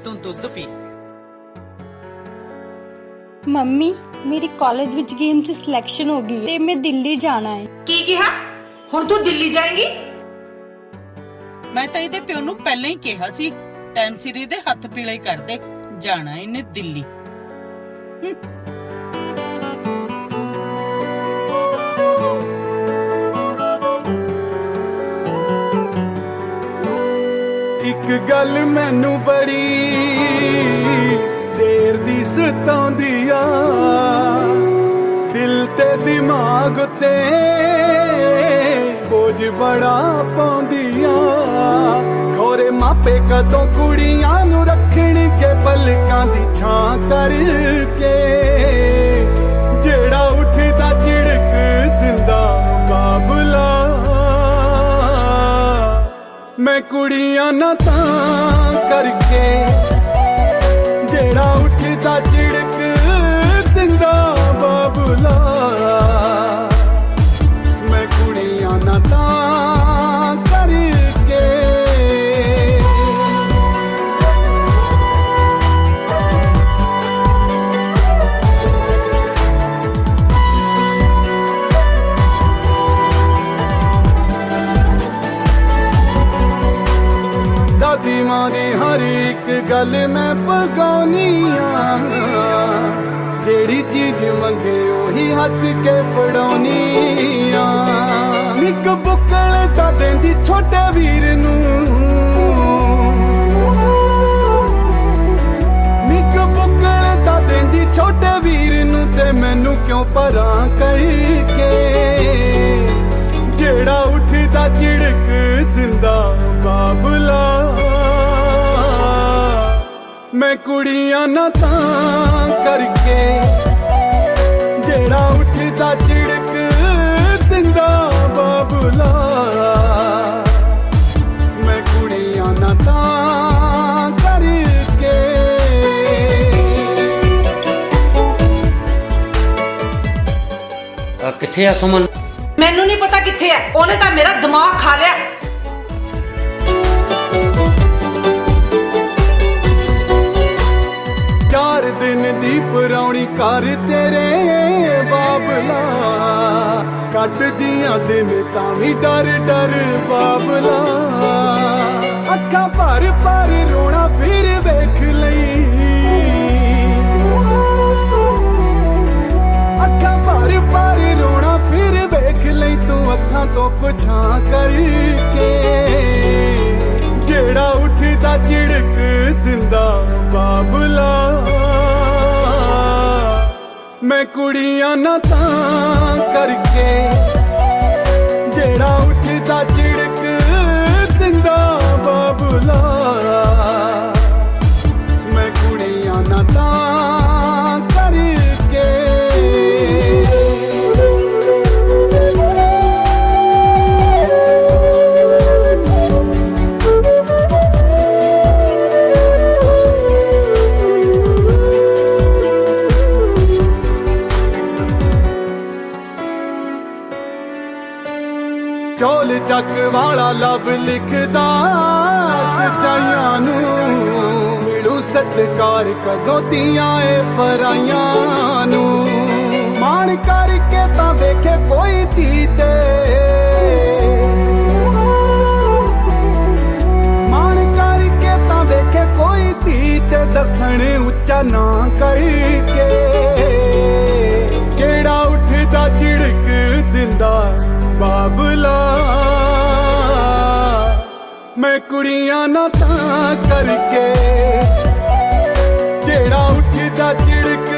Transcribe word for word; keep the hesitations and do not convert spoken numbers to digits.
तू दुध पी। मम्मी मेरी कॉलेज विच गेम च सिलेक्शन हो गई ते मैं दिल्ली जाना है। की कहा हुण तू दिल्ली जाएगी? मैं तो इहदे प्यो नूं पहले ही कहा सी टाइम सिर इहदे हत्थ पीले कर दे, जाना इहने दिल्ली। एक गल मैनू बड़ी देर दी सताउंदी आ, दिल ते दिमाग ते बोझ बड़ा पाउंदी आ। खोरे मापे कदों कुड़ियां नू रखणगे पलकां दी छां करके, जेड़ा उठदा झिड़क दिंदा बाबला। मैं कुड़ियां ना तां करके, जेड़ा उठदा झिड़क दिंदा बाबला। मैं कुड़ियां ना तां करके। दादी मां दी हर एक गल मैं पगाउनी आ, जेड़ी चीज मंगे ओही हस के फड़ाउनी आ। निक बुक्कल दा देंदी छोटे वीर नू, निक बुक्कल दा देंदी छोटे वीर नू, ते मैनू क्यों परां करके, जेड़ा उठदा झिड़क दिंदा बाबला। मैं कुड़ियां ना तां करके, जेड़ा उठदा झिड़क दिंदा बाबला। मैं कुड़ियां ना तां करके। किथे आ सुमन? मैनू नहीं पता किथे है, ओने तां मेरा दिमाग खा लिया। चार दिन दी पुरानी कर तेरे बाबला, कट दिया दिन तावी डर डर बाबला। अखा भर भर रोना फिर वेख लई, अखा भर भर रोना फिर वेख लई, तू अखा तो पुछां करके, जेड़ा उठदा झिड़क दिंदा बाबला। मैं कुड़ियां ना तां करके, जेड़ा उठदा झिड़क दिंदा बाबला। मैं कुड़ियां ना तां करके। चौल चक वाला लव लिखदा सचाइयां नू, मिलू सत्कार कदों दियां ए पराइयां नू। मान करके तां वेखे कोई धी ते, मान करके तां वेखे कोई धी ते, दसण उच्चा ना करके, जेड़ा उठदा झिड़क दिंदा बाबला। मैं कुड़ियां ना तां करके, जेड़ा उठदा झिड़क